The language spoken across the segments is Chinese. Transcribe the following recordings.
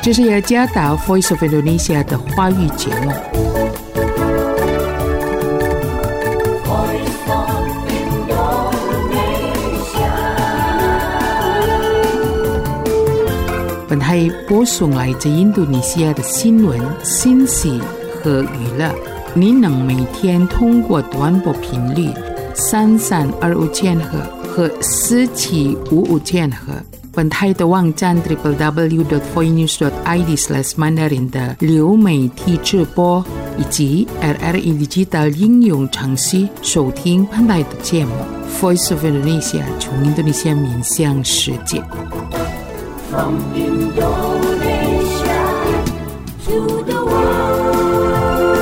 这是雅加达 Voice of Indonesia 的华语节目。本台播送来自印度尼西亚的新闻、信息和娱乐。您能每天通过短波频率3325千赫和4755千赫。本台的网站 www.voinews.id/mandarin 的流媒体直播，以及 RRI Digital 应用程序收听本台的节目。Voice of Indonesia 从印度尼西亚面向世界。From Indonesia to the world.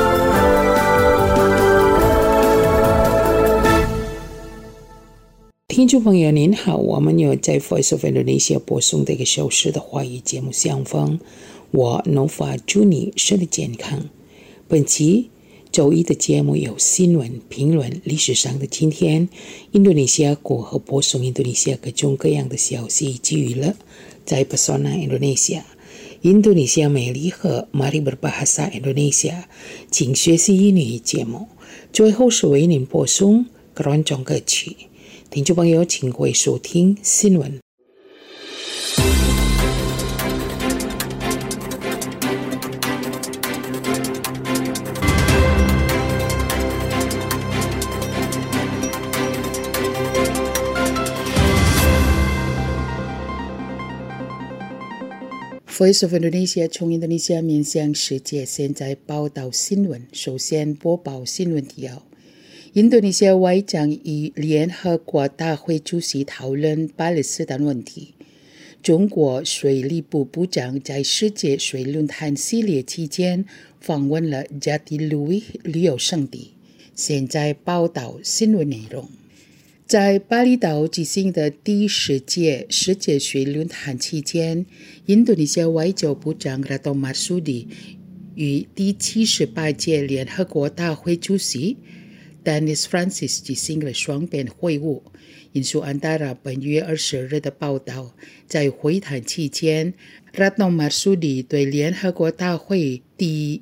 听众朋友您好，我们有在 Voice of Indonesia 播送的1个小时的华语节目相逢，我 Nova 祝你身体健康。本期周一的节目有新闻、评论、历史上的今天、印度尼西亚国和播送印度尼西亚各种各样的消息以及娱乐。在 Pesona Indonesia 印度尼西亚美丽和 Mari Berbahasa Indonesia 请学习英语节目，最后是为您播送keroncong歌曲。听众朋友请会收听新闻。Voice of Indonesia 从印度尼西亚面向世界，现在报道新闻。首先播报新闻提要：印度尼西亚外长与联合国大会主席讨论巴勒斯坦问题。中国水利部部长在世界水论坛系列期间访问了加蒂鲁伊旅游胜地。现在报道新闻内容。在巴厘岛举行的第10届世界水论坛期间，印度尼西亚外交部长 Retno Marsudi 与第78届联合国大会主席 Dennis Francis 举行了双边会晤。引述安达拉本月20日的报道，在会谈期间 Retno Marsudi 对联合国大会第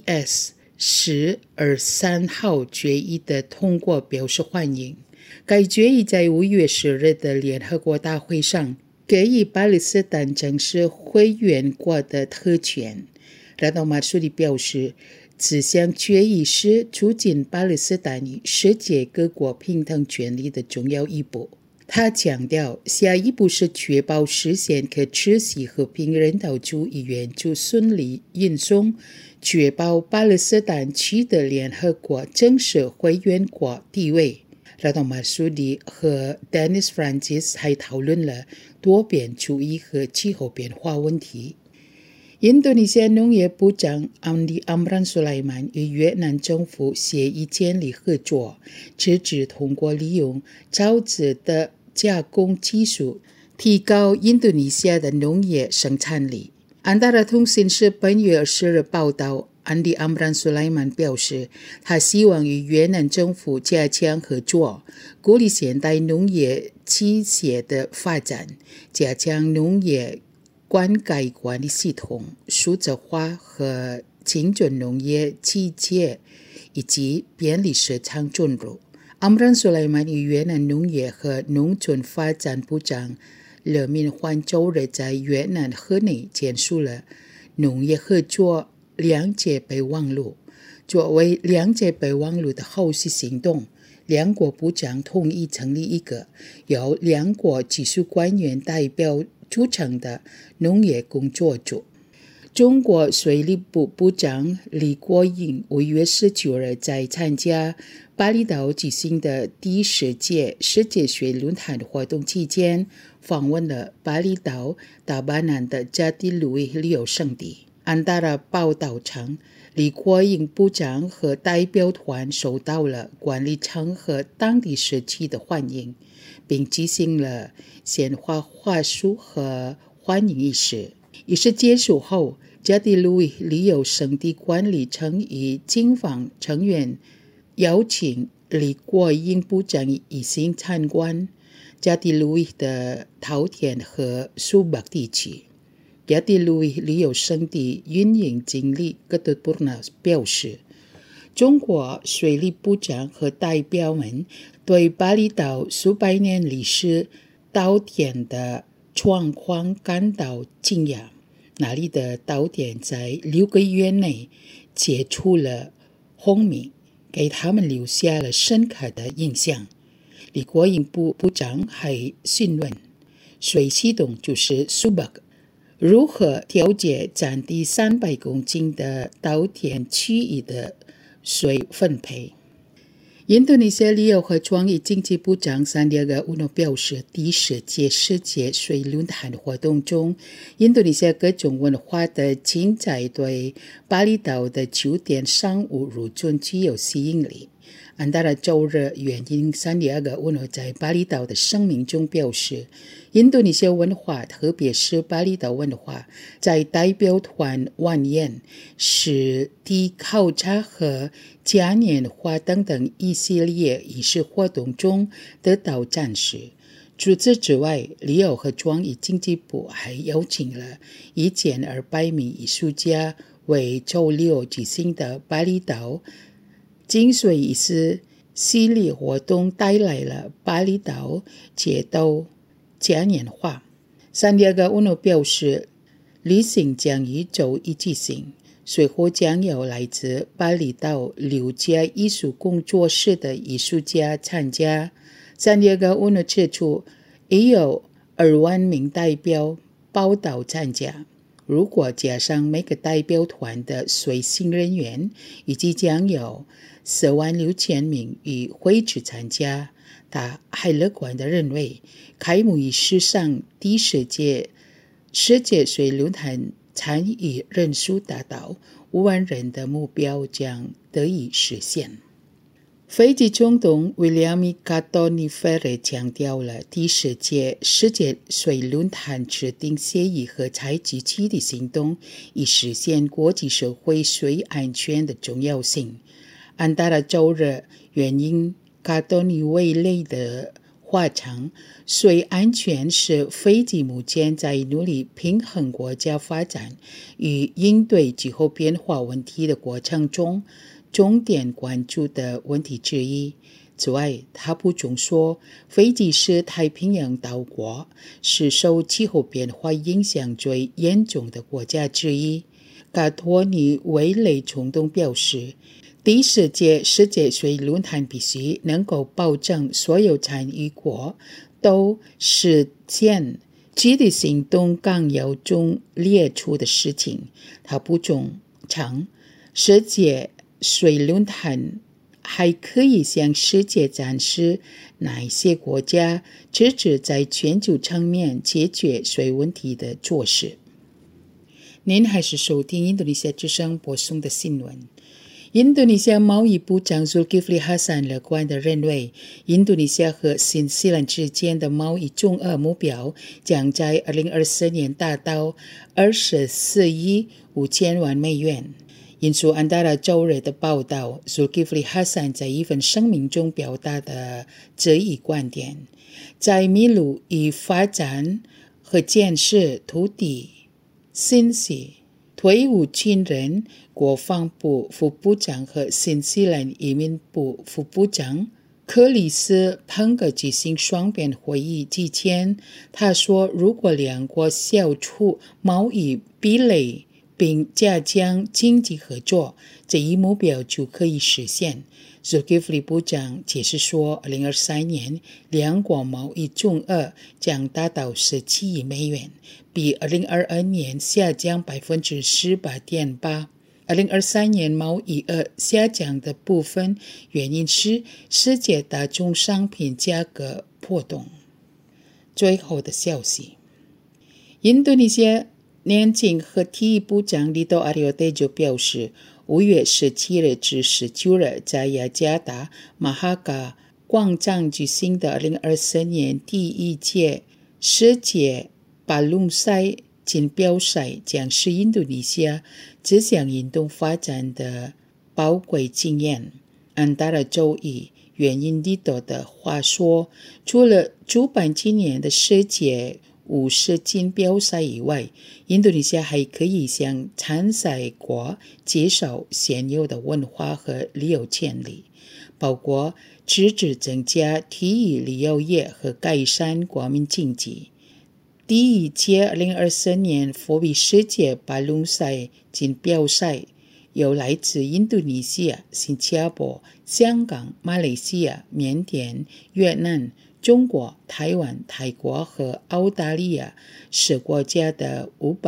ES-1023 号决议的通过表示欢迎。该决议在5月10日的联合国大会上给予巴勒斯坦正式会员国的特权。Retno Marsudi 表示，此项决议是促进巴勒斯坦与世界各国平等权利的重要一步。他强调，下一步是确保实现可持续和平人道主义援助顺利运送，确保巴勒斯坦取得联合国正式会员国地位。Retno Marsudi 和 Dennis Francis 还讨论了多边主义和气候变化问题。印度尼西亚农业部长 Andi Amran Sulaiman 与越南政府协议建立合作，支持通过利用沼泽的加工技术提高印度尼西亚的农业生产力。安达拉通讯社本月20日报道，Andi Amran Sulaiman 表示，他希望与越南政府加强合作，鼓励现代农业机械的发展，加强农业灌溉管理系统、数字化和精准农业机械，以及便利市场准入。Amran Sulaiman 与越南农业和农村发展部长勒敏焕周日在越南河内签署了农业合作两届备忘录。作为两届备忘录的后续行动，两国部长同意成立一个由两国技术官员代表组成的农业工作组。中国水利部部长李国英5月19日在参加巴厘岛举行的第10届世界水论坛活动期间，访问了巴厘岛大巴南的加蒂鲁伊旅游胜地。安达拉报道称，李国英部长和代表团受到了管理层和当地社区的欢迎，并举行了鲜花花束和欢迎仪式。仪式结束后，加蒂鲁伊旅游胜地管理层与警方成员邀请李国英部长一行参观加蒂鲁伊的桃田和苏北地区。 亚蒂路易旅游胜地运营经理格特布纳表示，中国水利部长和代表们对巴厘岛数百年历史岛点的状况感到惊讶。那里的岛点在6个月内结出了轰鸣，给他们留下了深刻的印象。李国英部长还询问水系统就是 Subak 如何调节占地300公顷的岛点区域的水分配。印度尼西亚旅游和创意经济部长桑迪亚戈乌诺表示，第10届世界水论坛活动中，印度尼西亚各种文化的精彩对巴厘岛的酒店商务入境具有吸引力。安达拉周日援引桑迪亚戈乌诺在巴厘岛的声明中表示，印度尼西亚文化，特别是巴厘岛文化，在代表团晚宴、实地考察和嘉年华等等一系列仪式活动中得到展示。除此之外，旅游和创意经济部还邀请了1200名艺术家为周6举行的巴厘岛净水仪式系列活动带来了巴厘岛街道嘉年华。桑迪亚戈乌诺表示，旅行将于周1举行，随后将有来自巴厘岛6家艺术工作室的艺术家参加。桑迪亚戈乌诺指出，已有2万名代表报到参加。如果加上每个代表团的随行人员，预计将有46000名与会去参加。他还乐观地认为，开幕仪式上第10届世界水论坛参与人数达到5万人的目标将得以实现。斐济总统威廉米·卡多尼菲瑞强调了第10届世界水论坛制定协议和采取积极行动，以实现国际社会水安全的重要性。安达拉周日援引卡多尼维雷的话称，水安全是斐济目前在努力平衡国家发展与应对气候变化问题的过程中重点关注的问题之一。此外，他补充说，斐济是太平洋岛国，是受气候变化影响最严重的国家之一。卡多尼维雷总统表示，第10届世界水论坛必须能够保证所有参与国都实现积极行动纲要中列出的事情。他补充称，世界水论坛还可以向世界展示哪些国家支持在全球层面解决水问题的措施。您还是收听印度尼西亚之声播送的新闻。印度尼西亚贸易部长 Zulkifli Hasan 乐观地认为，印度尼西亚和新西兰之间的贸易总额目标将在2024年达到24亿5千万美元。引述安达拉周日的报道， Zulkifli Hasan 在一份声明中表达的这一观点，在秘鲁与发展和建设土地、信息、退伍军人、国防部副部长和新西兰移民部副部长克里斯彭格举行双边会议之前，他说，如果两国消除贸易壁垒并加强经济合作，这一目标就可以实现。Zulkifli 部长解释说，2023年两国贸易总额将达到17亿美元，比2022年下降 18.8%。2023年贸易额下降的部分原因是世界大宗商品价格波动。最后的消息，印度尼西亚年轻和体育部长里多阿里奥德就表示，5月17日至19日在雅加达马哈嘎广场举行的2024年第1届世界巴龙赛锦标赛将是印度尼西亚这项运动发展的宝贵经验。安达拉周一援引里多的话说，除了主办今年的世界 50金标赛以外，印度尼西亚还可以向参赛国介绍现有的文化和旅游潜力，包括支持增加体育旅游业和改善国民经济。第一届2024年佛比世界巴龙赛锦标赛由来自印度尼西亚、新加坡、香港、马来西亚、缅甸、越南、中国、台湾、泰国和澳大利亚10国家的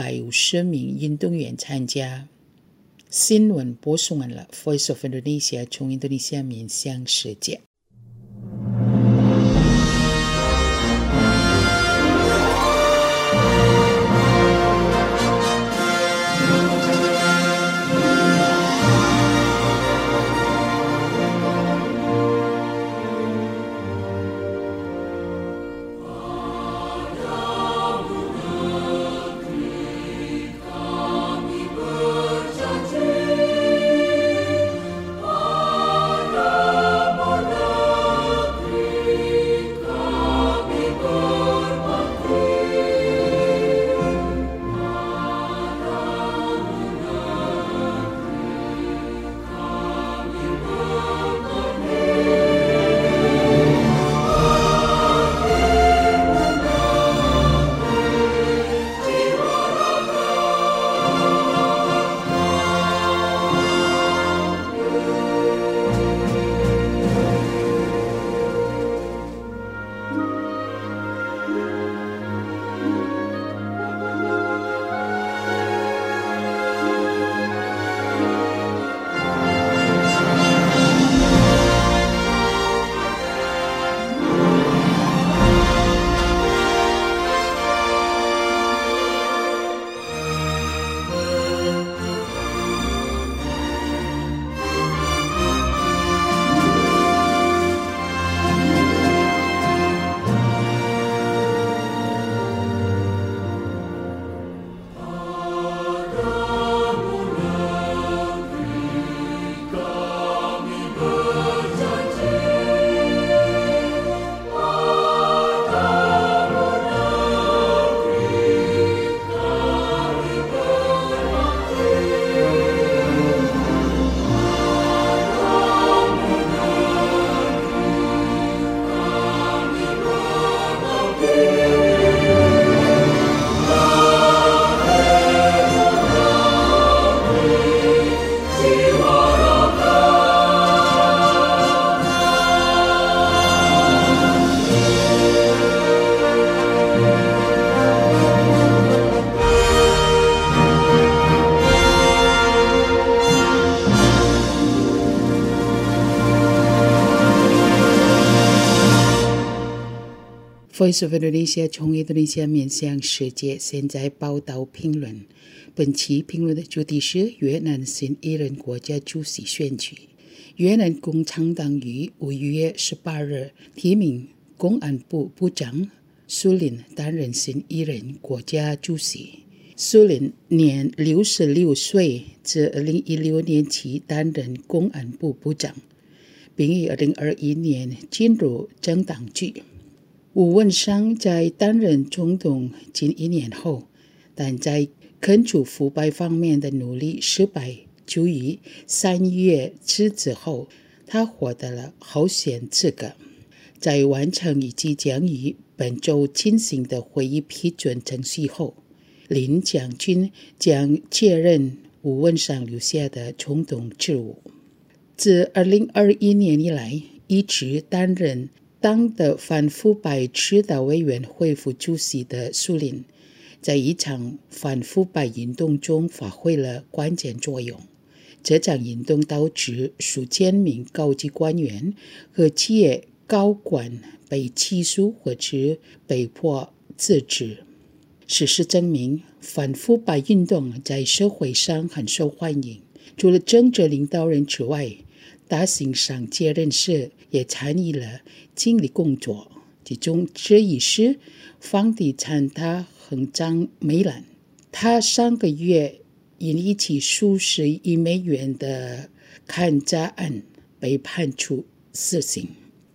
550名运动员参加。新闻播送完了 Voice of Indonesia 从印度尼西亚面向世界。Voice of Indonesia 从印度尼西亚面向世界，现在报道评论。本期评论的主题是越南新一任国家主席选举。越南共产党于5月18日提名公安部部长苏林担任新一任国家主席。苏林年66岁，自2016年起担任公安部部长，并于2021年进入政党局。吴文商在担任总统近1年后，但在根除腐败方面的努力失败，就于3月辞职后，他获得了候选资格。在完成以即将于本周进行的会议批准程序后，林将军将接任吴文商留下的总统职务。自2021年以来，一直担任党的反腐败指导委员会副主席的苏林，在一场反腐败运动中发挥了关键作用。这场运动导致数千名高级官员和企业高管被起诉或者被迫辞职。事实证明，反腐败运动在社会上很受欢迎。除了政治领导人之外，大型商界人士也参与了经理工作，其中之一是房地产大亨张美兰。他上个月因一起数十亿美元的砍价案被判处死刑。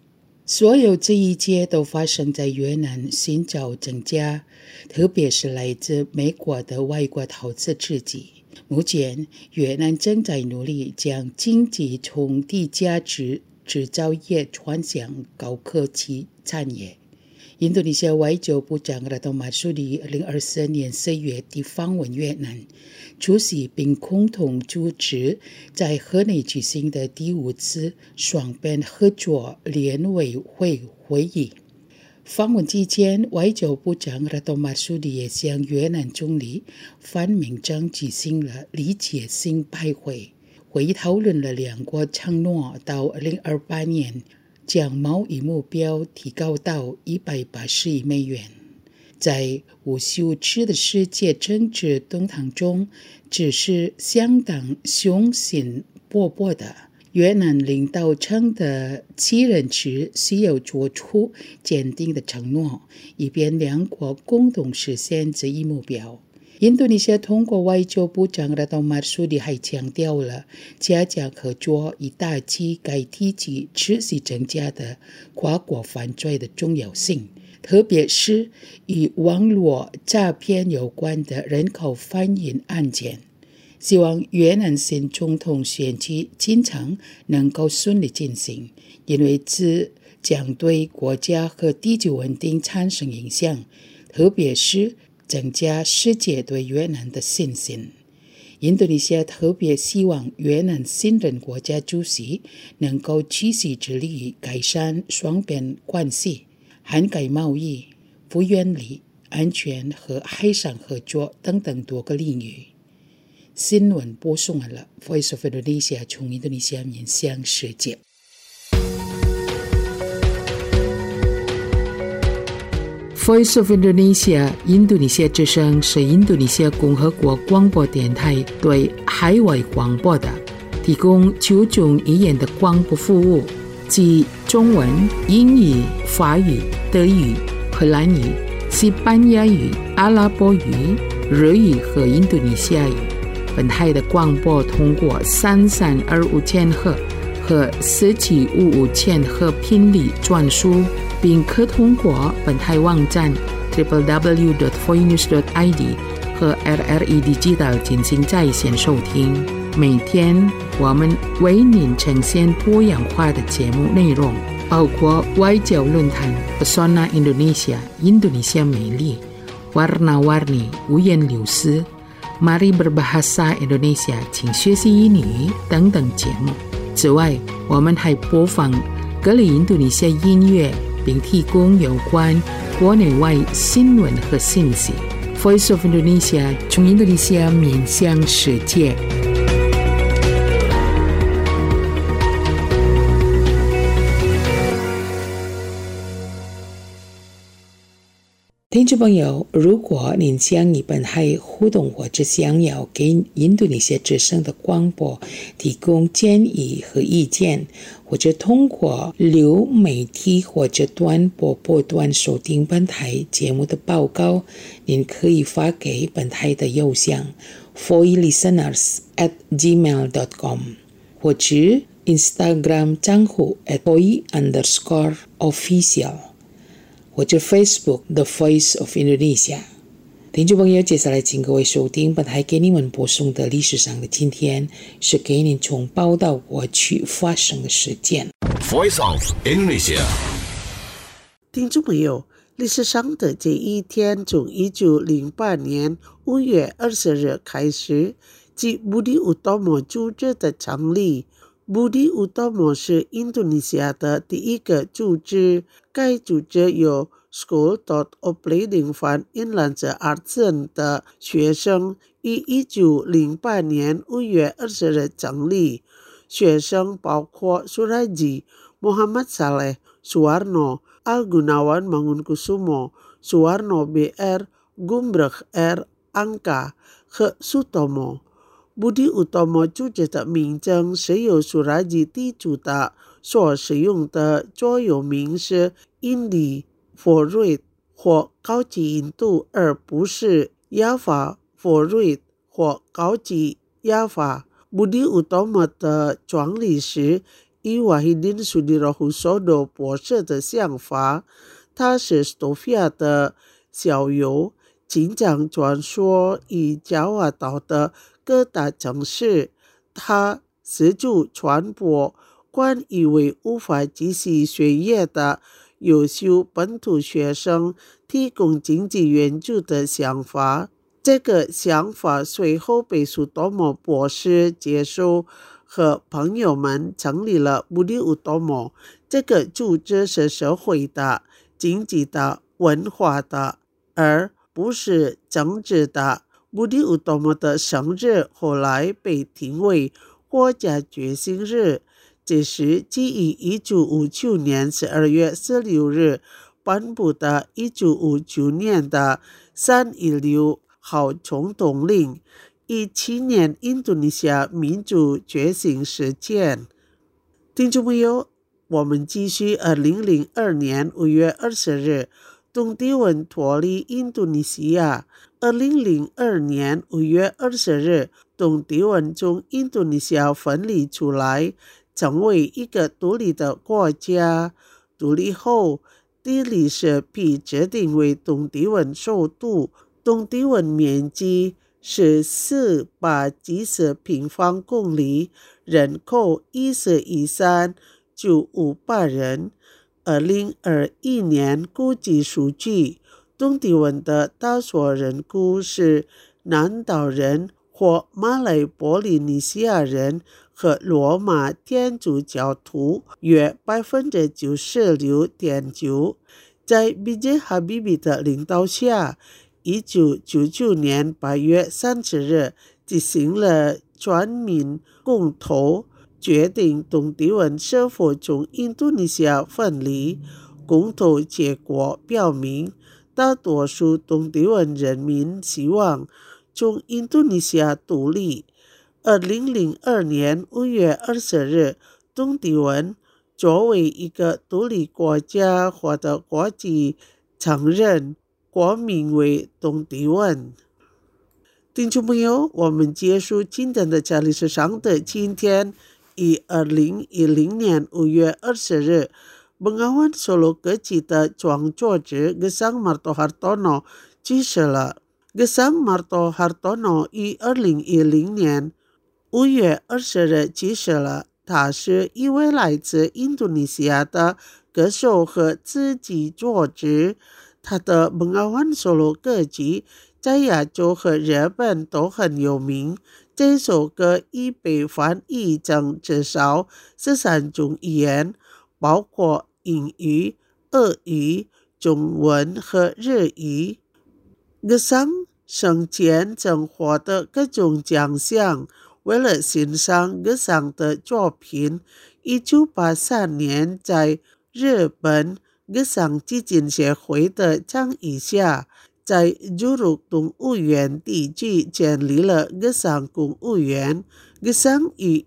所有这一切都发生在越南寻找增加，特别是来自美国的外国投资之际。目前，越南正在努力将经济从低价值制造业转向高科技产业。印度尼西亚外交部长Retno Marsudi 2024年4月底访问越南，出席并共同主持在河内举行的第5次双边合作联委会会议。访问期间，外交部长Retno Marsudi 也向越南总理范明政举行了礼节性拜会，会议讨论了两国承诺到2028年将贸易目标提高到180亿美元。在无休止的世界政治动荡中，这是相当雄心勃勃的。越南领导层的7人制需要做出坚定的承诺，以便两国共同实现这一目标。印度尼西亚通过外交部长Retno Marsudi还强调了加强合作以打击该地区持续增加的跨国犯罪的重要性，特别是与网络诈骗有关的人口贩运案件。希望越南新总统选举进程能够顺利进行，因为这将对国家和地区稳定产生影响，特别是增加世界对越南的信心。印度尼西亚特别希望越南新任国家主席能够继续致力于改善双边关系，涵盖贸易、复原力、安全和海上合作等等多个领域。新闻播送完了 Voice of Indonesia 从印度尼西亚面向世界。Voice of Indonesia 印度尼西亚之声是印度尼西亚共和国广播电台对海外广播的提供9种语言的广播服务，即中文、英语、法语、德语、荷兰语、西班牙语、阿拉伯语、日语和印度尼西亚语。本台的广播通过3325千赫和4755千赫频率转输，并可通过本台网站 www.voinews.id 和 RRE Digital 进行在线收听。每天我们为您呈现多样化的节目内容，包括外交论坛 Pesona Indonesia 印度尼西亚美丽 Warna-Warni 五颜六色Mari Berbahasa Indonesia 请学习英语等等节目。此外，我们还播放各类印度尼西亚音乐，并提供有关国内外新闻和信息。Voice of Indonesia 从印度尼西亚面向世界。听众朋友，如果您想与本台互动，或者想要给印度尼西亚之声的广播提供建议和意见，或者通过流媒体或者短波波段收听本台节目的报告，您可以发给本台的邮箱 voilisteners@gmail.com 或者 Instagram 账户 @voi_official或者 Facebook The Voice of Indonesia。 听众朋友，接下来请各位收听本台给你们播送的历史上的今天，是给您从报道过去发生的事件。 Voice of Indonesia。 听众朋友，历史上的这一天从1908年5月20日开始，即Budi Utomo组织的成立。Budi Utomo 是印度尼西亚的第一个组织，该组织由 School.Opleiding van Inlandse Artsen 的学生于1908年5月20日成立。学生包括 Suraji, Muhammad Saleh, Suwarno, Al-Gunawan Mangunkusumo, Suwarno BR, Gumbrek R, Angka 和 Sutomo。Budi Utomo 组织的名称是由苏拉吉地主的，所使用的座右铭是 Indi for Read 或高级印度，而不是 Java for Read 或高级 Java。Budi Utomo 的创立时以瓦希丁苏迪罗胡索多博士的想法，他是索菲亚的校友，经常传说以加瓦岛的各大城市，他协助传播关于为无法继续学业的优秀本土学生提供经济援助的想法。这个想法随后被苏多摩博士接受，和朋友们成立了布里乌多摩。这个组织是社会的、经济的、文化的，而不是政治的。布里乌多摩的生日后来被定为国家觉醒日，这是基于1959年12月16日颁布的1959年的316号总统令，以纪念印度尼西亚民主觉醒事件。听众朋友，我们继续2002年5月20日东帝汶脱离印度尼西亚。2002年5月20日东帝汶从印度尼西亚分离出来，成为一个独立的国家。独立后，地理是被指定为东帝汶首都。东帝汶面积是470平方公里，人口1亿395,800人。2021年估计数据，东帝汶的大数人口是南岛人或马来波利尼西亚人和罗马天主教徒约 96.9%。 在BJ Habibie 的领导下，1999年8月30日进行了全民公投，决定东帝汶是否从印度尼西亚分离。公投结果表明，大多数东帝汶人民希望从印度尼西亚独立。2002年5月20日，东帝汶作为一个独立国家获得国际承认，国名为东帝汶。听众朋友，我们结束今天的家历史上的今天，以2010年5月20日Bengawan Solo Kecil的创作者 Gesang Marto Hartono 去世了。Gesang Marto Hartono 于2010年5月20日去世了。他是一位来自印度尼西亚的歌手和自己作词。他的 Bengawan Solo Kecil 在亚洲和日本都很有名。这首歌已被翻译成至少13种语言，包括英语、俄语、中文和日语。Gesang生前曾获得各种奖项。为了欣赏Gesang的作品，1983年在日本Gesang基金协会的倡议下，在朱鹿动物园地区建立了Gesang公务园。Gesang于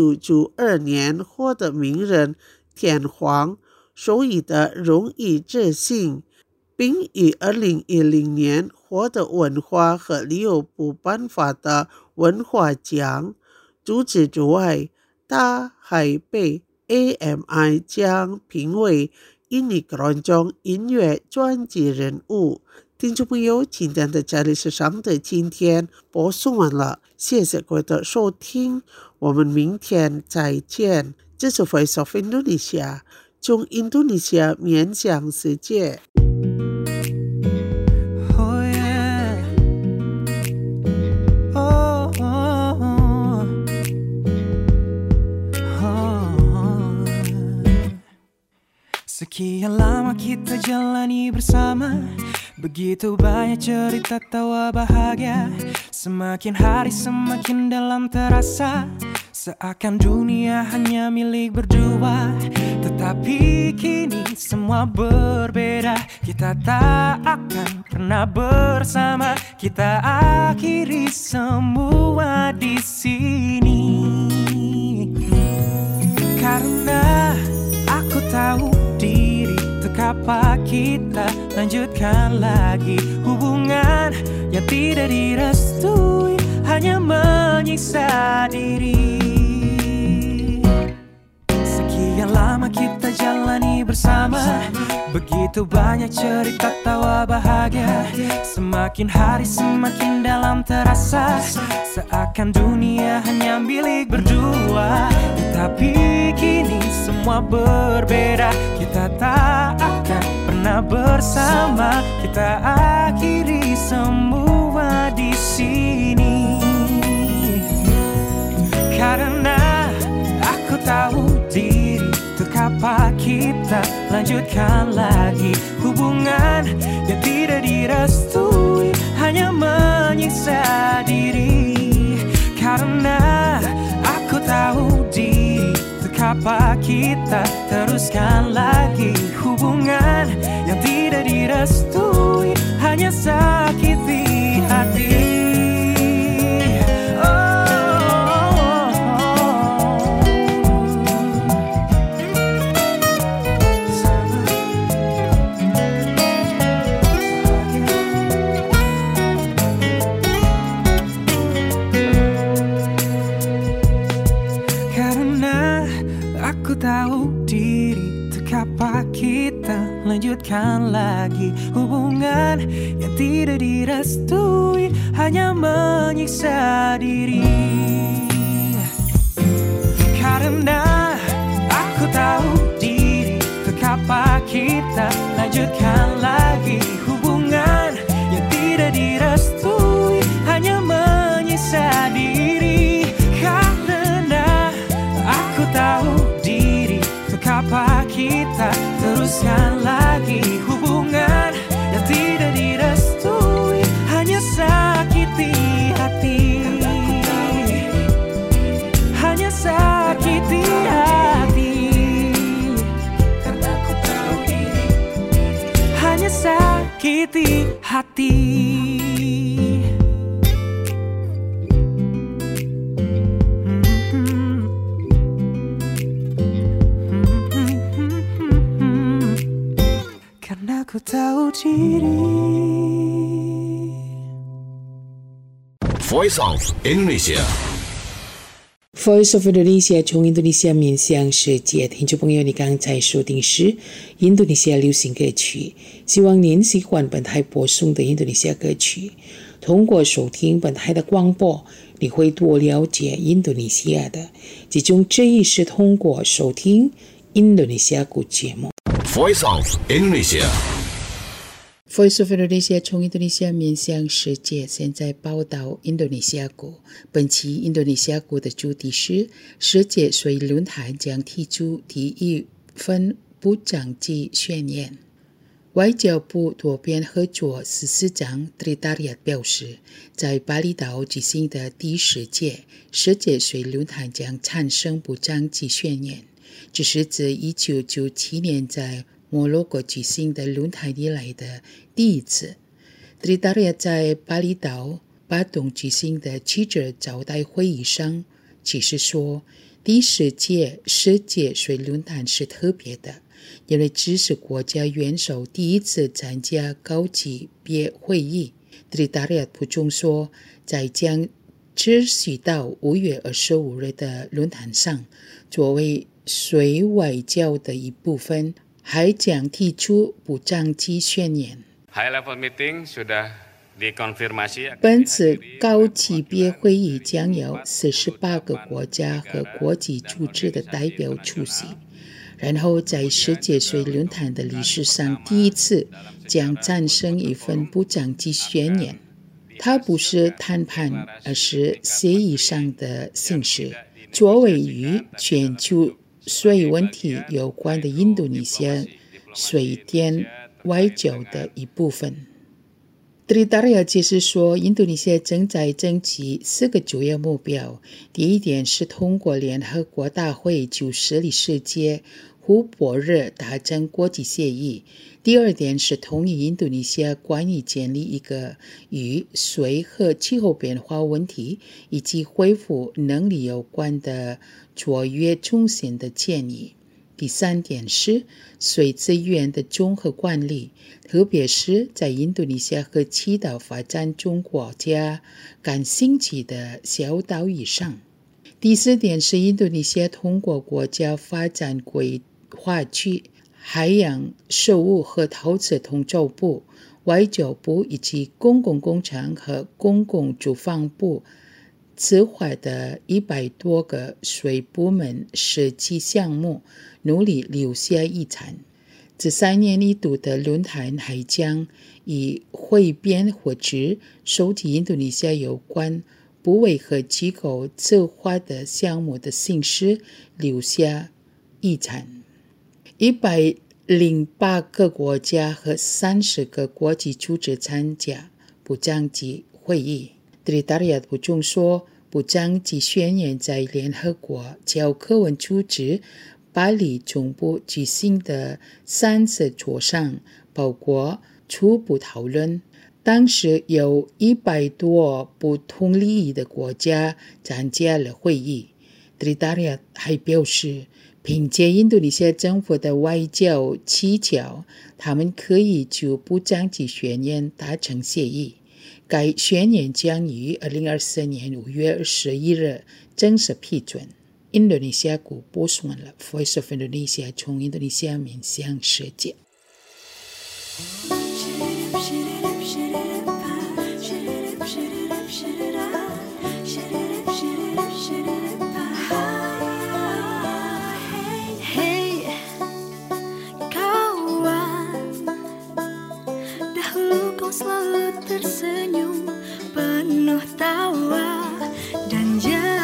1992年获得名人天皇授予的荣誉之星，并于2010年获得文化和旅游部颁发的文化奖。除此之外，他还被 AMI 奖评为印尼各种音乐传记人物。听众朋友，今天的家历史上的今天播送完了，谢谢各位的收听，我们明天再见。这是 Voice of Indonesia， 从印度尼西亚面向世界。 Sekian lama kita jalani bersama, begitu banyak cerita tawa bahagia. Semakin hari semakin dalam terasa, seakan dunia hanya milik berdua. Tetapi kini semua berbeda, kita tak akan pernah bersama. Kita akhiri semua di sini. Karena aku tahu diri, untuk apa kita lanjutkan lagi hubungan yang tidak direstui, hanya menyiksa diri. bersama. Begitu banyak cerita tawa bahagia, semakin hari semakin dalam terasa. Seakan dunia hanya milik berdua, tapi kini semua berbeda. Kita tak akan pernah bersama, kita akhiri semua di sini. Karena aku tahu diri, untuk apa kita lanjutkan lagi hubungan yang tidak direstui, hanya menyiksa diri. Karena aku tahu diri, untuk apa kita teruskan lagi hubungan yang tidak direstui, hanya sakiti hati. Tahu diri, untuk apa kita lanjutkan lagi hubungan yang tidak direstui, hanya menyiksa diri. Karena aku tahu diri, untuk apa kita lanjutkan lagi hubungan yang tidak direstui, hanya menyiksa diri. Karena aku tahu apa kita teruskan lagi hubungan yang tidak direstui, hanya sakiti hati, hanya sakiti hati. Karena aku tahu diri, hanya sakiti hati. Aku tahu diri. Voice of Indonesia， Voice of Indonesia 从印度尼西亚面向世界，听众朋友，你刚才收听是印度尼西亚流行歌曲，希望您喜欢本台播送的印度尼西亚歌曲。通过收听本台的广播，你会多了解印度尼西亚的，其中之一是通过收听印度尼西亚国节目。 Voice of Indonesia。Voice of Indonesia 从印度尼西亚面向世界，现在报道印度尼西亚国。本期印度尼西亚国的主题是世界水论坛将提出第一份部长级宣言。外交部多边合作司司长 Tritariat 表示，在巴厘岛举行的第10届世界水论坛将产生部长级宣言，这是自1997年在摩洛哥举行的论坛以来的第一次。Tritariat 在巴厘岛巴东举行的记者招待会议上解释说，第10届世界水论坛是特别的，因为这是国家元首第一次参加高级别会议。Tritariat 补充说，在将持续到5月25日的论坛上，作为水外交的一部分，还将提出部长级宣言。 High-level meeting sudah dikonfirmasi。 本次高级别会议将有48个国家和国际组织的代表出席，然后在世界水论坛的历史上第一次将产生一份部长级宣言。它不是谈判，而是协议上的形式，作为与全球水问题有关的印度尼西亚水电外交的一部分。Tritariat 解释说，印度尼西亚正在争取4个主要目标。第一点是通过联合国大会就治理世界湖泊日达成国际协议。第二点是同意印度尼西亚关于建立一个与水和气候变化问题以及恢复能力有关的卓越中心的建议。第三点是水资源的综合管理，特别是在印度尼西亚和其他发展中国家感兴趣的小岛屿上。第四点是印度尼西亚通过国家发展规划区海洋、生物和投资统筹部、外交部以及公共工程和公共住房部策划的100多个水部门设计项目，努力留下遗产。这3年一度的论坛还将以汇编或者收集印度尼西亚有关部委和机构策划的项目的形式留下遗产。108个国家和30个国际组织参加部长级会议。迪达利亚部长说，部长级宣言在联合国教科文组织巴黎总部举行的3次桌上，包括初步讨论。当时有100多不同利益的国家参加了会议。迪达利亚还表示，凭借印度尼西亚政府的外交技巧，他们可以就部长级宣言达成协议。该宣言将于2024年5月21日正式批准。印度尼西亚国播送了 Voice of Indonesia 从印度尼西亚面向世界。 Selalu tersenyum penuh tawa, dan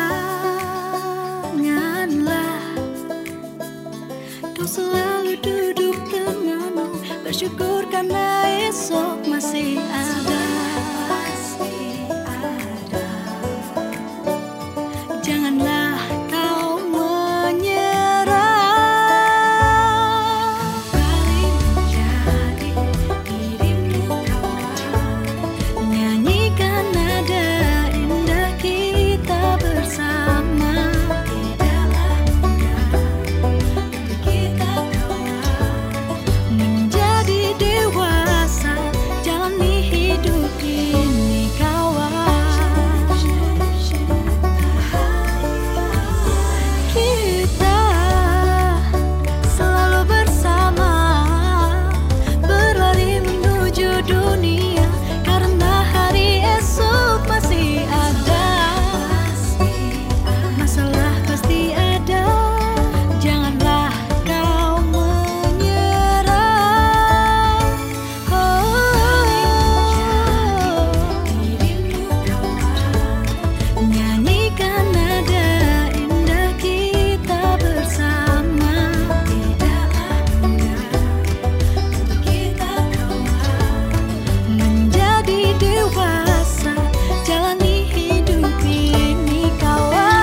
janganlah kau selalu duduk termenung bersyukur karena esok masih ada. Janganlah kau menyerah, paling menjadi dirimu kawan. Nyanyikan nada indah kita bersama. Tidaklah mudah untuk kita kawan menjadi dewasa, jalani hidup ini kawan. Kita selalu bersama, berlari menuju dunia, karena hari esok masih ada. Masalah pasti ada, janganlah kau menyerah. Dirimu kawan, nyanyikan nada indah kita bersama. Tidaklah mudah untuk kita kawan menjadi dewasa, jalani hidup ini kawan.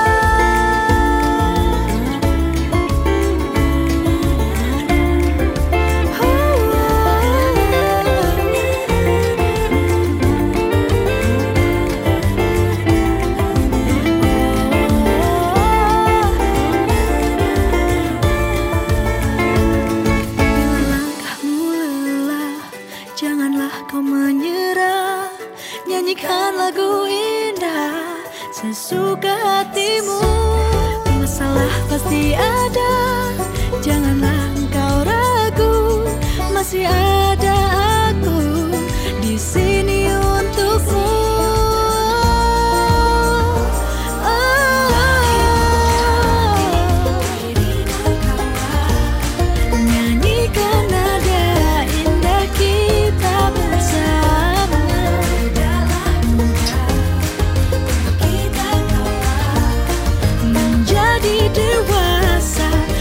Bila langkahmu lelah, janganlah kau menyerah. Nyanyikan lagu indah sesuka hatimu. Masalah pasti ada, janganlah engkau ragu. Masih ada aku di sini untukmu. Nyanyikan nada indah kita bersama. Tidaklah mudah untuk kita kawan menjadi dewasa,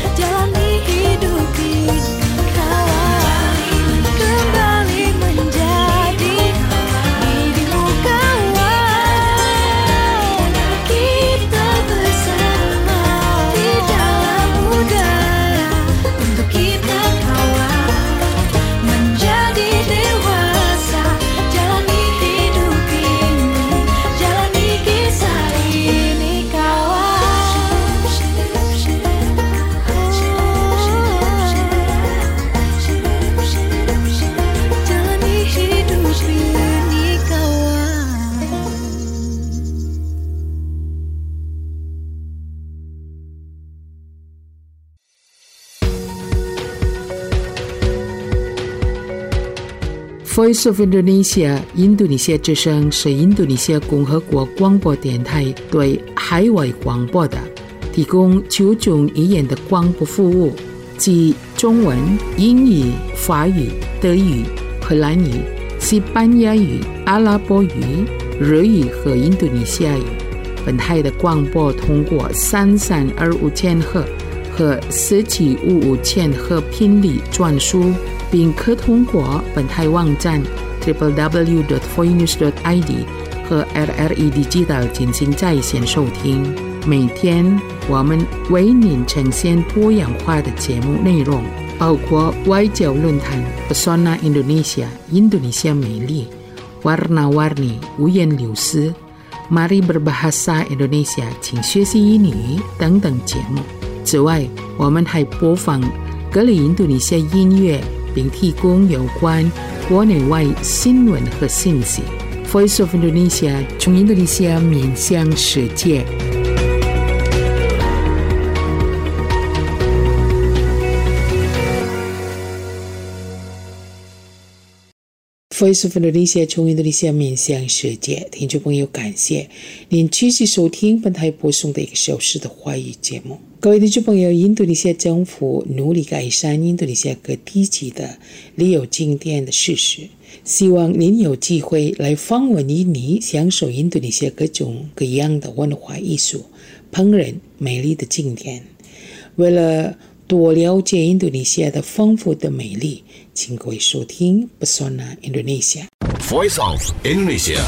Voice of Indonesia 印度尼西亚之声是印度尼西亚共和国广播电台对海外广播的提供9种语言的广播服务，即中文、英语、法语、德语、荷兰语、西班牙语、阿拉伯语、日语和印度尼西亚语。本台的广播通过3325千赫和1755千赫频率转输，并可通过本台网站 www.foinews.id 和 RRI Digital 进行在线收听。每天我们为您呈现多样化的节目内容，包括外交论坛 Pesona Indonesia 印度尼西亚美丽 Warna-Warni 五颜六色 Mari Berbahasa Indonesia 请学习英语等等节目。此外，我们还播放各类印度尼西亚音乐，并提供有关国内外新闻和信息。Voice of Indonesia 从印度尼西亚面向世界。Voice of Indonesia 从印度尼西亚面向世界，听众朋友，感谢您继续收听本台播送的1个小时的华语节目。各位听众朋友，印度尼西亚政府努力改善印度尼西亚各地区的旅游景点的设施，希望您有机会来访问印尼，享受印度尼西亚各种各样的文化艺术、烹饪、美丽的景点。为了多了解印度尼西亚的丰富的美丽，请各位收听 Pesona Indonesia Voice of Indonesia。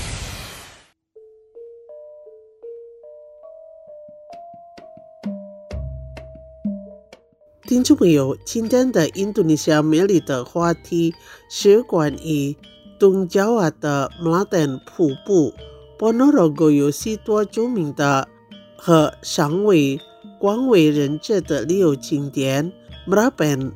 听众朋友，今天的印度尼西亚美丽的话题是关于东爪哇的 Melaten 瀑布。Ponorogo 有许多著名的和尚为广为人知的旅游景点。Melaten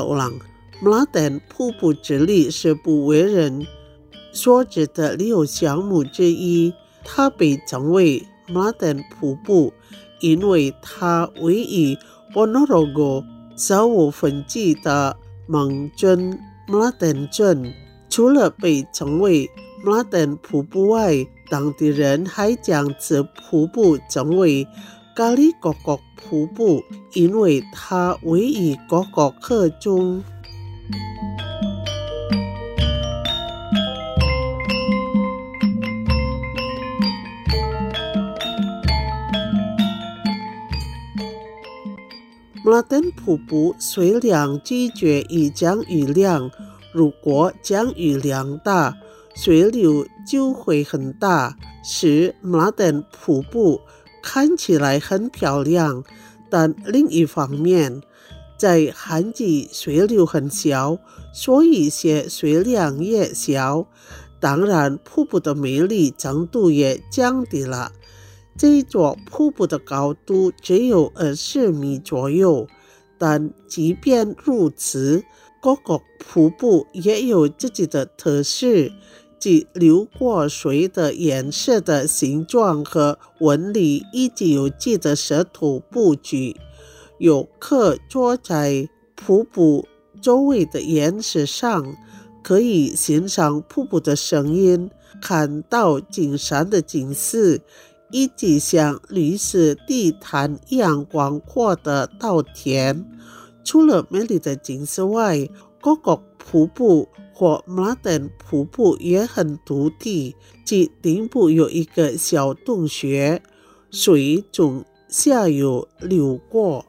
瀑布之旅是不为人所知的旅游项目之一。它被称为 Melaten 瀑布，因为它位于 Ponorogo 少五分之的盟镇 Melaten 镇。除了被称为 Melaten 瀑布外，当地人还将此瀑布称为咖喱角角瀑布，因为它位于角角河中。Melaten 瀑布水量取决于降雨量，如果降雨量大，水流就会很大，使 Melaten 瀑布看起来很漂亮。但另一方面，在旱季水流很小，所以些水量也小，当然瀑布的美丽程度也降低了。这座瀑布的高度只有20米左右，但即便如此，各个瀑布也有自己的特色，即流过水的颜色的形状和纹理，以及有机的石头布局。游客坐在瀑布周围的岩石上，可以欣赏瀑布的声音，看到景山的景色，以及像绿色地毯一样广阔的稻田。除了美丽的景色外，各个瀑布或 Melaten 瀑布也很独特，即顶部有一个小洞穴，水从下游流过。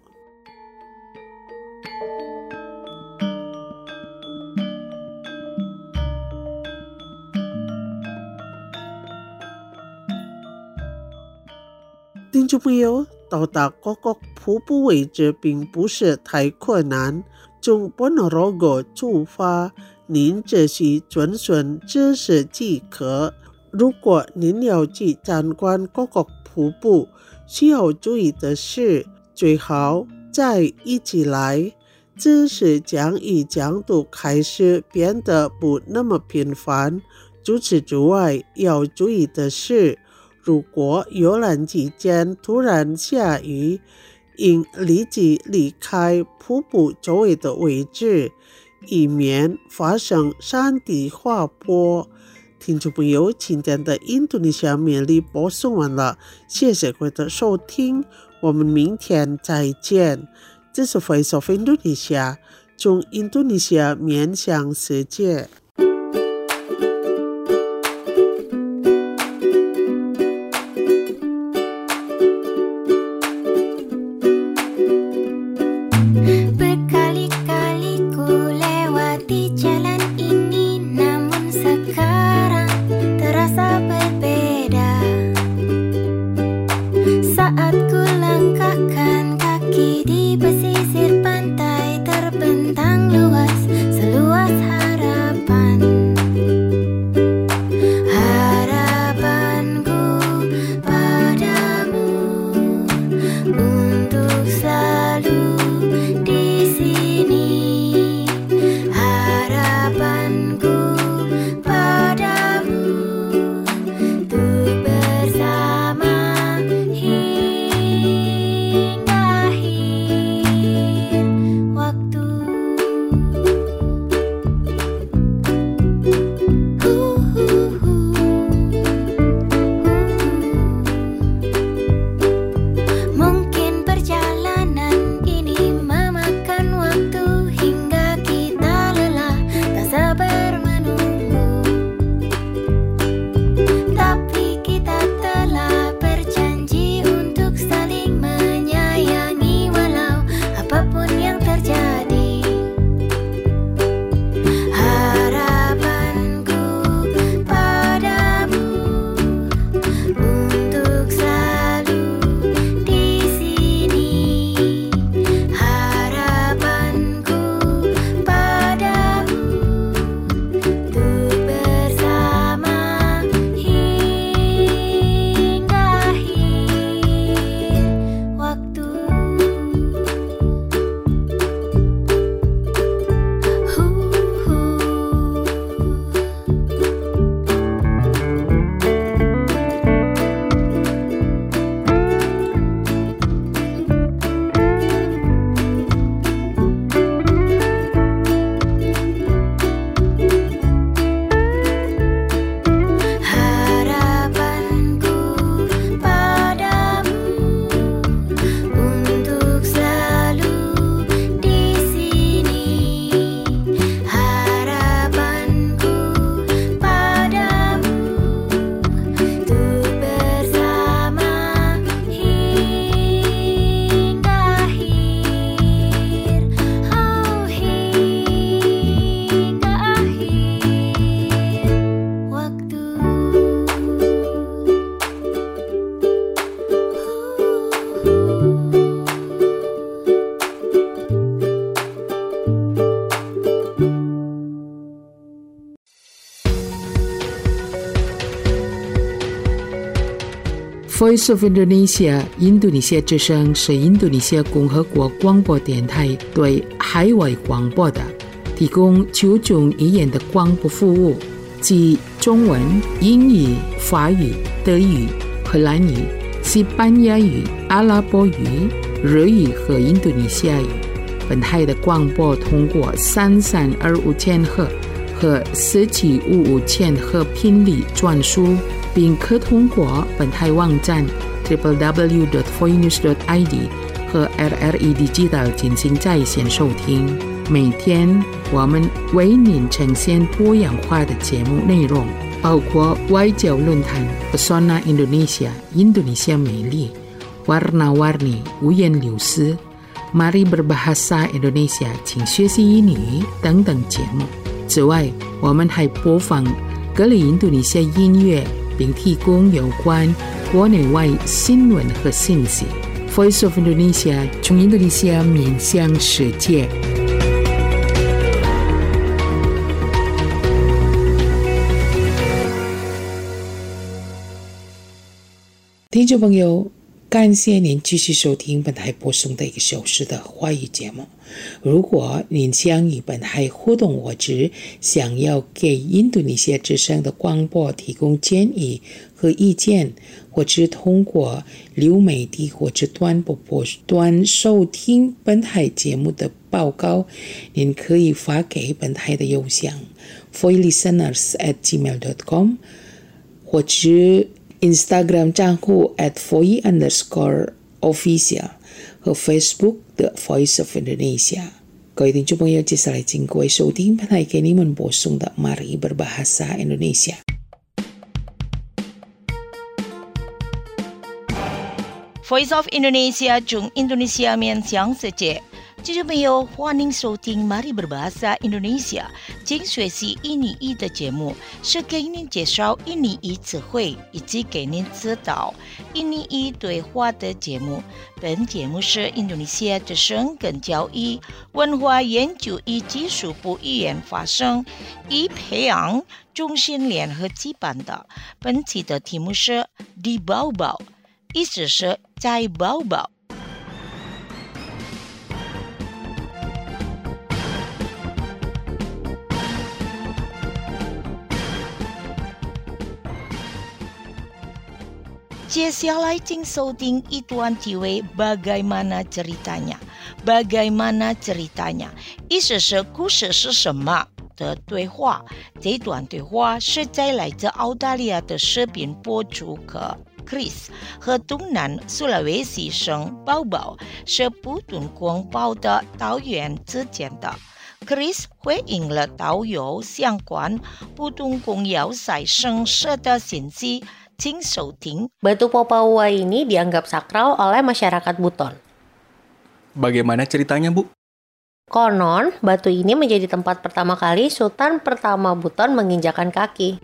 听众朋友，到达各个瀑布位置并不是太困难。从 Ponorogo 出发，您只需遵循指示即可。如果您要去参观各个瀑布，需要注意的是，最好再一起来。只是将与角度开始变得不那么频繁。除此之外，要注意的是，如果游览期间突然下雨，应立即离开瀑布周围的位置， 以免发生山体滑坡。听众朋友，今天的印度尼西亚美丽播送完了，谢谢各位的收听，我们明天再见。这是 Voice of Indonesia， 从印度尼西亚面向世界。 Voice of Indonesia 印度尼西亚之声是印度尼西亚共和国广播电台对海外广播的，提供9种语言的广播服务，即中文、英语、法语、德语、荷兰语、西班牙语、阿拉伯语、日语和印度尼西亚语。本台的广播通过3325千赫和4755千赫频率转输，并可通过本台网站 www.voinews.id 和 RRI Digital 进行在线收听。每天我们为您呈现多样化的节目内容，包括外交论坛 Pesona Indonesia 印度尼西亚美丽 Warna-Warni 五颜六色 Mari Berbahasa Indonesia 请学习英语等等节目。此外，我们还播放各类印度尼西亚音乐，并提供有关国内外新闻和信息。Voice of Indonesia 从印度尼西亚面向世界。听众朋友， 感谢您继续收听本台播送的1个小时的华语节目。如果您想与本台互动，或者想要给印度尼西亚之声的广播提供建议和意见，或者通过流媒体或者短波段收听本台节目的报告，您可以发给本台的邮箱 foilisteners@gmail.com 或者Instagram 账户 @foi_official 和 Facebook 的 Voice of Indonesia。各位听众朋友，接下来请各位收听本台给你们播送的 Mari Berbahasa Indonesia。 Voice of Indonesia 中 Indonesia 面向世界。听众朋友，欢迎收听 Mari Berbahasa Indonesia 精学习印尼语的节目，是给您介绍印尼语词汇以及给您指导印尼语对话的节目。本节目是印度尼西亚之声跟教育、文化研究与技术部语言发声与培养中心联合举办的。本期的题目是 Di Bau-Bau， 意思是在包包。接下来请收听一段题为 Bagaimana ceritanya， Bagaimana ceritanya， 意思是故事是什么的对话。这段对话是在来自澳大利亚的视频播主Chris 和东南苏拉威西省宝宝是不同公报的导员之间的。Chris 回应了导游相关不同公要塞省市的信息。请收听。 Batu Popawua ini dianggap sakral oleh masyarakat Buton. Bagaimana ceritanya, Bu? Konon, batu ini menjadi tempat pertama kali Sultan pertama Buton menginjakan kaki.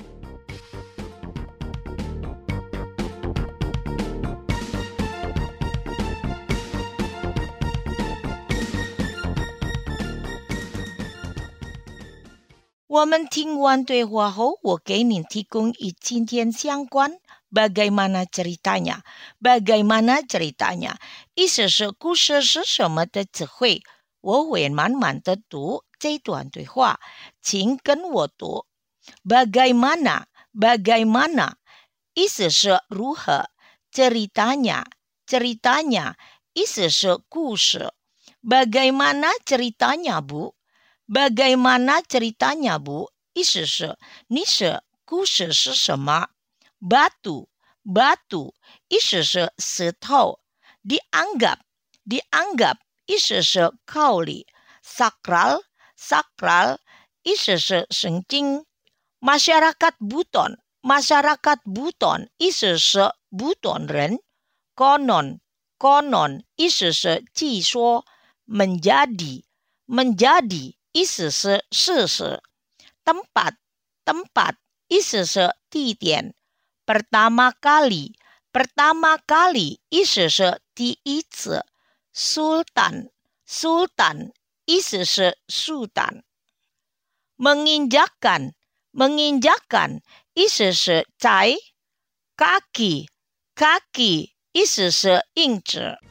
"我们听完对话后，我给您提供与今天相关 Bagaimana ceritanya， Bagaimana ceritanya， 意思是故事是什么的词汇。我会慢慢的读这段对话，请跟我读。Bagaimana， Bagaimana， 意思是如何。ceritanya， ceritanya， 意思是故事。Bagaimana ceritanya， Bu？ Bagaimana ceritanya, Bu？ 意思是你是故事是什么。Batu， Batu， 意思是石头。Dianggap， Dianggap， 意思是考虑。Sakral， Sakral， 意思是神经。Masyarakat Buton， Masyarakat Buton， 意思是布顿人。Konon， Konon， 意思是据说。Menjadi， Menjadi，意思是事实。tempat， tempat， 意思是地点。pertama kali， pertama kali， 意思是第一次。sultan， sultan， 意思是苏丹。menginjakkan， menginjakkan， 意思是在。kaki， kaki， 意思是印子。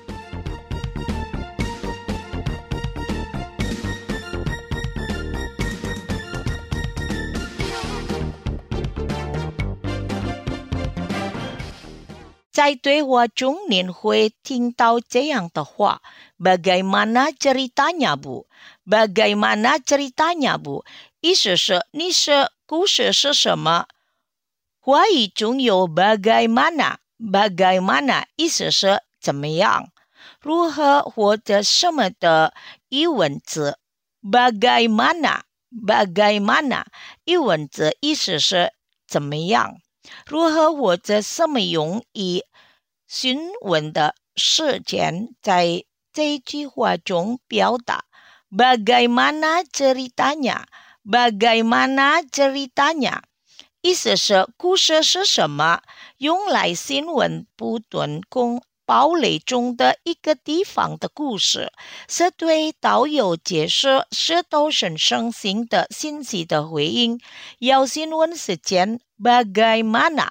在对话中，您会听到这样的话 Bagaimana ceritanya, Bu？ Bagaimana ceritanya, Bu？ 意思是你是故事是什么。话语中有 Bagaimana， Bagaimana 意思是怎么样。如何或者什么的疑问字 Bagaimana， Bagaimana 疑问字意思是怎么样。如何或者什么用以询问的事件在这句话中表达。Bagaimana ceritanya， Bagaimana ceritanya， 意思是故事是什么，用来询问不同公堡垒中的一个地方的故事，是对导游解释石头神圣性的信息的回应。要新闻时间 bagaimana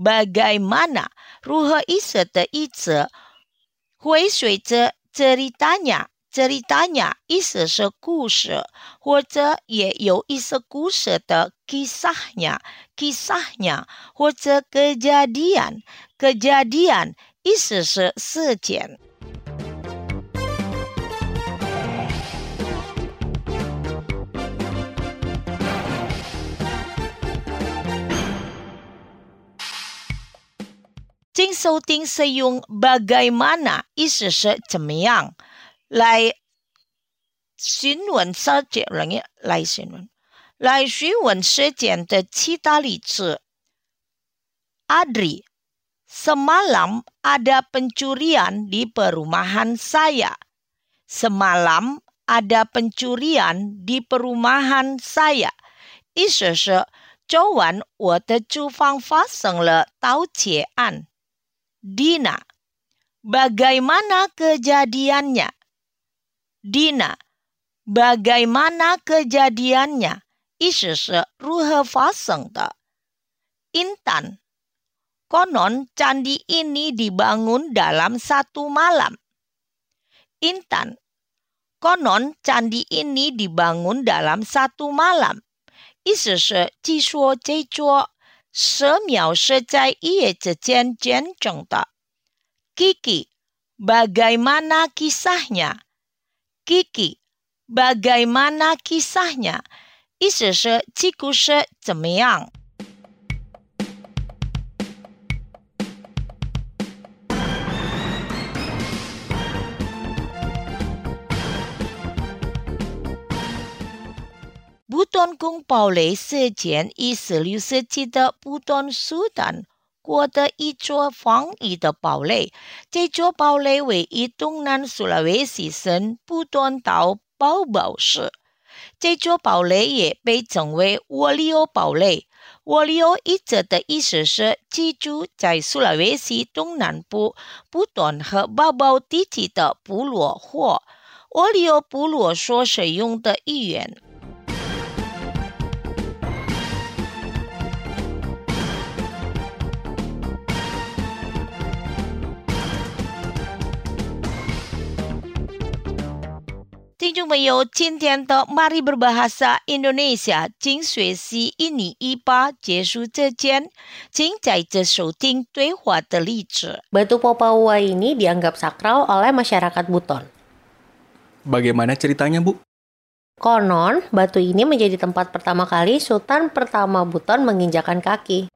如何意思的意思，会随着ceritanya 意思是故事，或者也有意思故事的 kisahnya 或者kejadian 意思是事件。请收听使用 bagaimana 意思是怎么样来询问事件的其他例子。Adri, semalam ada pencurian di perumahan saya. Semalam ada pencurian di perumahan saya. 意思是昨晚我的住房发生了盗窃案。Dina, bagaimana kejadiannya? Dina, bagaimana kejadiannya? 意思是如何发生的。Intan, konon candi ini dibangun dalam satu malam. Intan, konon candi ini dibangun dalam satu malam. 意思是据说这座神庙是在一夜之间建成的。Kiki, bagaimana kisahnya? Kiki, bagaimana kisahnya? 意思是其故事怎么样？布顿宫堡垒是建于16世纪的布顿苏丹国的一座防御的堡垒。这座堡垒位于东南苏拉威西省布顿岛包堡市。这座堡垒也被称为沃利欧堡垒。沃利欧一直的意思是居住在苏拉威西东南部布顿和包包地区的部落或沃利欧部落所使用的语言。听众朋友，今天的 Mari Berbahasa Indonesia 精学习印尼语吧结束之前，请在这收听对话的例子。 Batu Popawua ini dianggap sakral oleh masyarakat Buton. Bagaimana ceritanya, Bu? Konon, batu ini menjadi tempat pertama kali Sultan pertama Buton menginjakan kaki.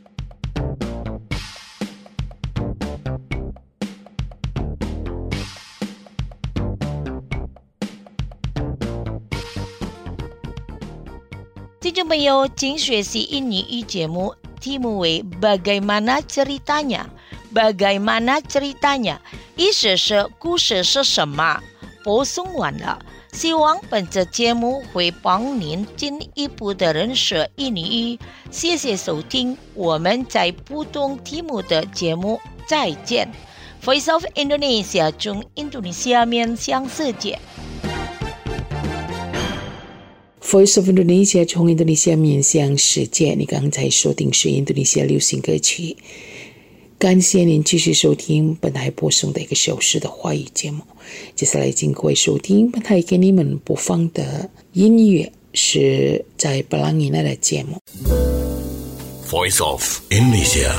听众朋友，请学习印尼语节目，题目为 Bagaimana ceritanya? Bagaimana ceritanya? 意思是故事是什么？播送完了，希望本次节目会帮您进一步的认识印尼语。谢谢收听，我们在不同题目的节目再见。Voice of Indonesia 从印度尼西亚面向世界。 Voice of Indonesia 从印度尼西亚面向世界，你刚才收听是印度尼西亚流行歌曲。感谢您继续收听本台播送的1个小时的华语节目。接下来请各位收听本台给你们播放的音乐，是在布朗尼纳的节目。 Voice of Indonesia。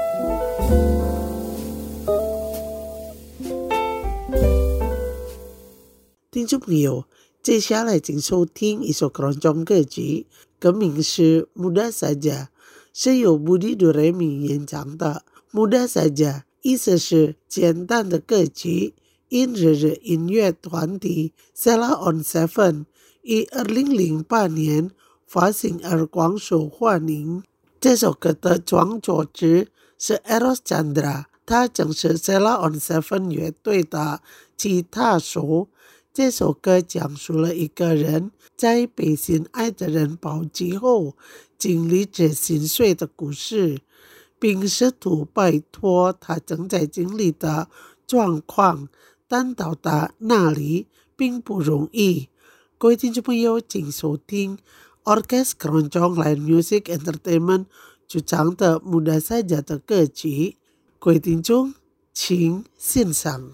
听众朋友，接下来请收听一首keroncong歌曲，歌名是 Mudah Saja， 是由 Budi Doremi 演唱的。Mudah Saja 意思是简单的歌曲，因日音乐团体 Sheila on 7于2008年发行而广受欢迎。这首歌的创作者是 Eros Chandra， 他正是 Sheila on 7乐队的吉他手。这首歌讲述了一个人在被心爱的人抛弃后经历着心碎的故事，并试图摆脱他正在经历的状况，但到达那里并不容易。各位听众朋友，请收听 Orkes Keroncong Lion Music Entertainment 主唱的 Mudah Saja 的歌曲。各位听众，请欣赏。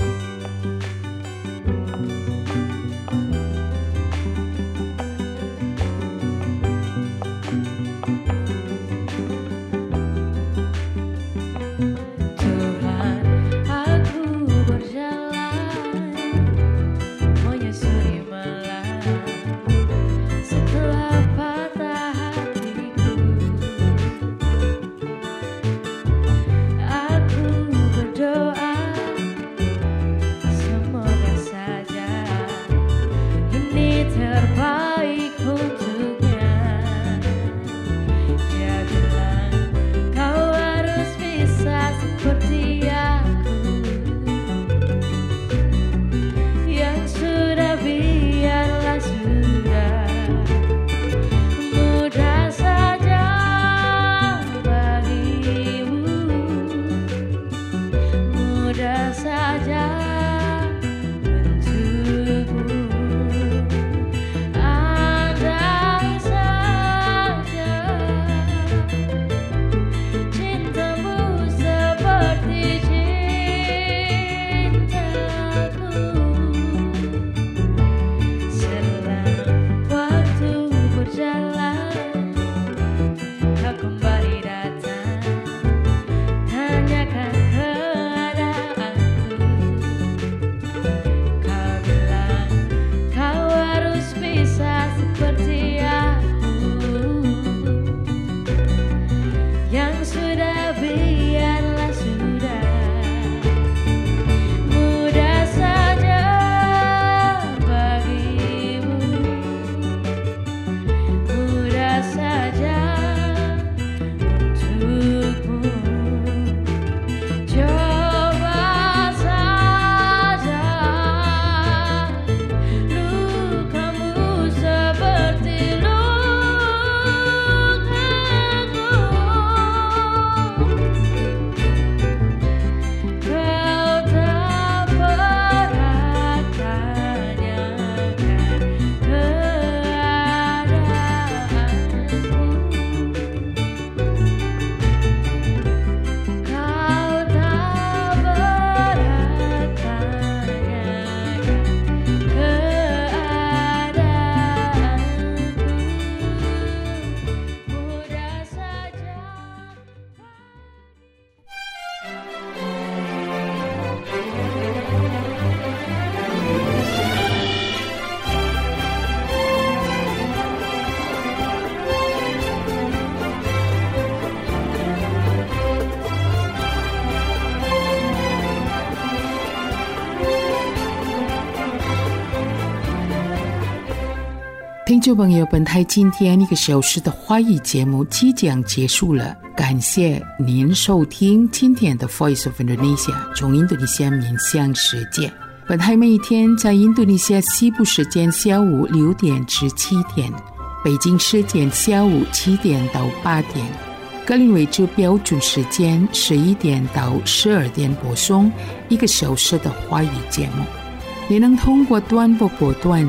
听众朋友，本台今天1个小时的华语节目即将结束了，感谢您收听今天的 Voice of Indonesia 从印度尼西亚面向世界。本台每一天在印度尼西亚西部时间下午6点至7点，北京时间下午7点到8点，格林威治标准时间11点到12点播送1个小时的华语节目。你能通过短波波段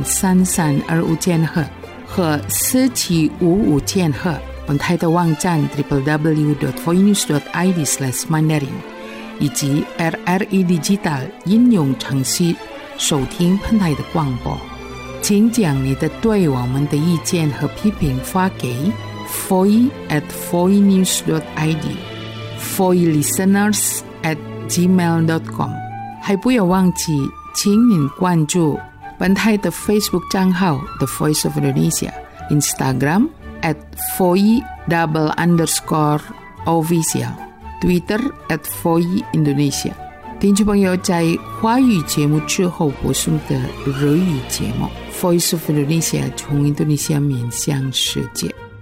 3325千赫和4755千赫，本台的网站 www.voinews.id/mandarin 以及 RRI Digital 应用程序收听本台的广播。请将你的对我们的意见和批评发给 foi@voinews.id foilisteners@gmail.com。 还不要忘记请您关注本台的 Facebook 账号 The Voice of Indonesia， Instagram @foi_official， Twitter @foiindonesia。 听众朋友，在华语节目之后播送的日语节目 Voice of Indonesia 从印度尼西亚面向世界。